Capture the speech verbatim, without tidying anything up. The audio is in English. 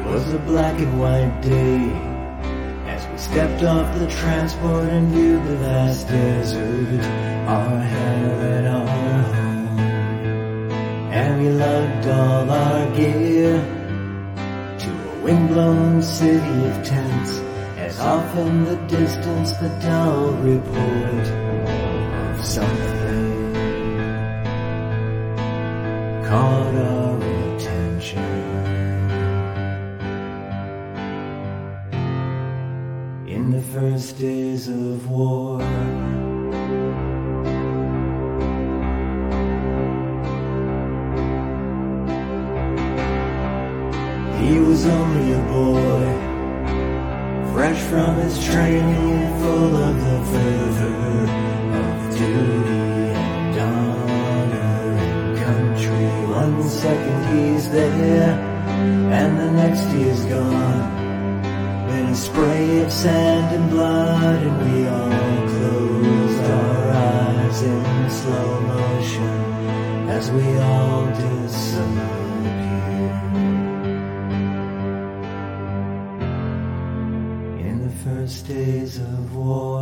was a black and white day as we stepped off the transport and viewed the vast desert, our heaven, our home. And we lugged all our gear to a windblown city of tents, as off in the distance the dull report of something caught our attention. In the first days of war, he was only a boy, fresh from his training, full of the fervor of duty and honor and country. One second he's there, and the next he is gone. Then a spray of sand and blood, and we all closed our eyes in slow motion as we all disappeared. In the first days of war,